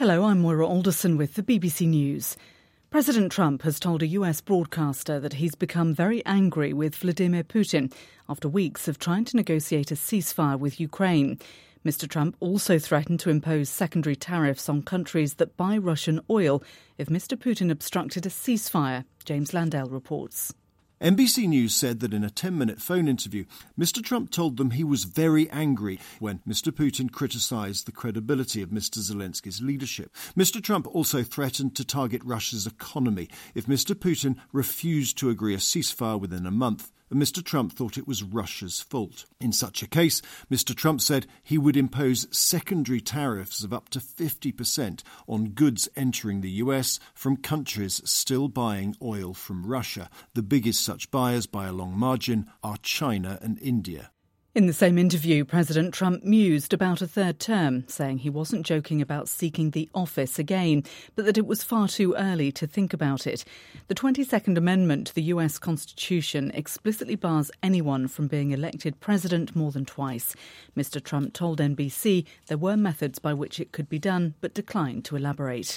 Hello, I'm Moira Alderson with the BBC News. President Trump has told a US broadcaster that he's become very angry with Vladimir Putin after weeks of trying to negotiate a ceasefire with Ukraine. Mr. Trump also threatened to impose secondary tariffs on countries that buy Russian oil if Mr. Putin obstructed a ceasefire. James Landale reports. NBC News said that in a 10-minute phone interview, Mr. Trump told them he was very angry when Mr. Putin criticised the credibility of Mr. Zelensky's leadership. Mr. Trump also threatened to target Russia's economy if Mr. Putin refused to agree a ceasefire within a month. And Mr. Trump thought it was Russia's fault. In such a case, Mr. Trump said he would impose secondary tariffs of up to 50% on goods entering the US from countries still buying oil from Russia. The biggest such buyers by a long margin are China and India. In the same interview, President Trump mused about a third term, saying he wasn't joking about seeking the office again, but that it was far too early to think about it. The 22nd Amendment to the US Constitution explicitly bars anyone from being elected president more than twice. Mr. Trump told NBC there were methods by which it could be done, but declined to elaborate.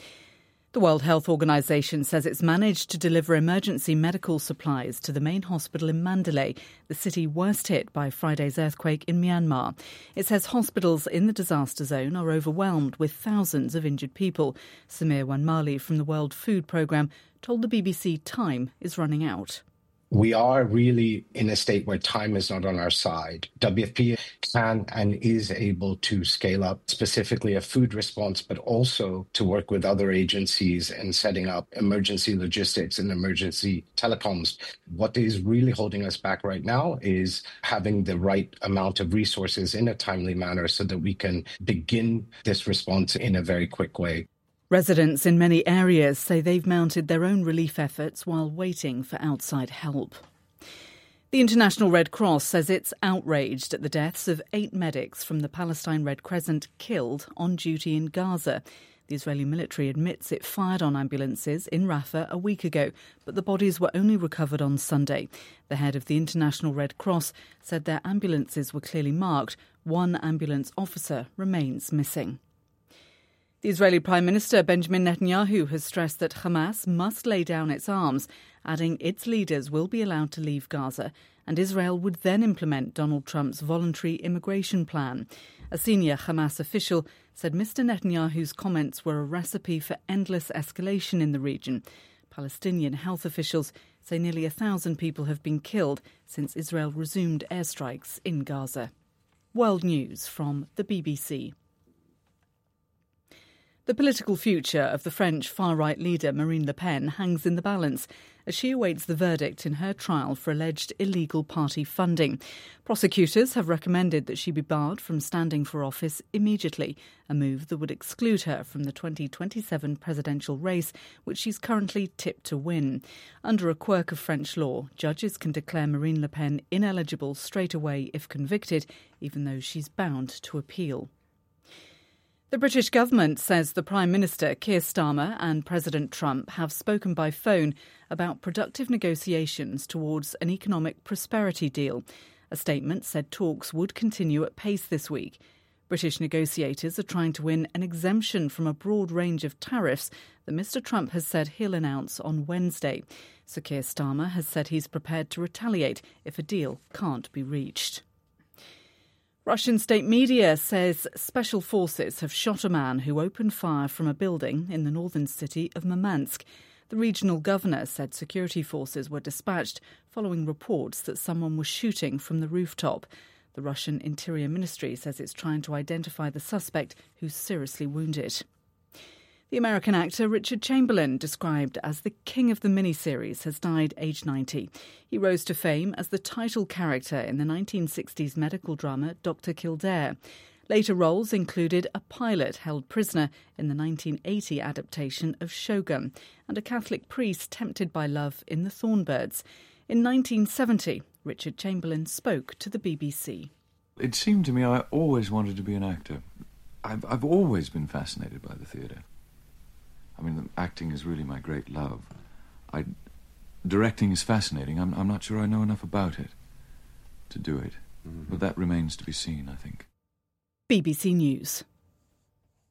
The World Health Organization says it's managed to deliver emergency medical supplies to the main hospital in Mandalay, the city worst hit by Friday's earthquake in Myanmar. It says hospitals in the disaster zone are overwhelmed with thousands of injured people. Samir Wanmali from the World Food Programme told the BBC time is running out. We are really in a state where time is not on our side. WFP can and is able to scale up specifically a food response, but also to work with other agencies in setting up emergency logistics and emergency telecoms. What is really holding us back right now is having the right amount of resources in a timely manner so that we can begin this response in a very quick way. Residents in many areas say they've mounted their own relief efforts while waiting for outside help. The International Red Cross says it's outraged at the deaths of 8 medics from the Palestine Red Crescent killed on duty in Gaza. The Israeli military admits it fired on ambulances in Rafah a week ago, but the bodies were only recovered on Sunday. The head of the International Red Cross said their ambulances were clearly marked. One ambulance officer remains missing. The Israeli Prime Minister Benjamin Netanyahu has stressed that Hamas must lay down its arms, adding its leaders will be allowed to leave Gaza and Israel would then implement Donald Trump's voluntary immigration plan. A senior Hamas official said Mr. Netanyahu's comments were a recipe for endless escalation in the region. Palestinian health officials say nearly 1,000 people have been killed since Israel resumed airstrikes in Gaza. World News from the BBC. The political future of the French far-right leader Marine Le Pen hangs in the balance as she awaits the verdict in her trial for alleged illegal party funding. Prosecutors have recommended that she be barred from standing for office immediately, a move that would exclude her from the 2027 presidential race, which she's currently tipped to win. Under a quirk of French law, judges can declare Marine Le Pen ineligible straight away if convicted, even though she's bound to appeal. The British government says the Prime Minister, Keir Starmer, and President Trump have spoken by phone about productive negotiations towards an economic prosperity deal. A statement said talks would continue at pace this week. British negotiators are trying to win an exemption from a broad range of tariffs that Mr. Trump has said he'll announce on Wednesday. Sir Keir Starmer has said he's prepared to retaliate if a deal can't be reached. Russian state media says special forces have shot a man who opened fire from a building in the northern city of Murmansk. The regional governor said security forces were dispatched following reports that someone was shooting from the rooftop. The Russian Interior Ministry says it's trying to identify the suspect who's seriously wounded. The American actor Richard Chamberlain, described as the king of the miniseries, has died aged 90. He rose to fame as the title character in the 1960s medical drama Dr. Kildare. Later roles included a pilot held prisoner in the 1980 adaptation of Shogun and a Catholic priest tempted by love in The Thornbirds. In 1970, Richard Chamberlain spoke to the BBC. It seemed to me I always wanted to be an actor. I've always been fascinated by the theatre. I mean, acting is really my great love. Directing is fascinating. I'm not sure I know enough about it to do it. Mm-hmm. But that remains to be seen, I think. BBC News.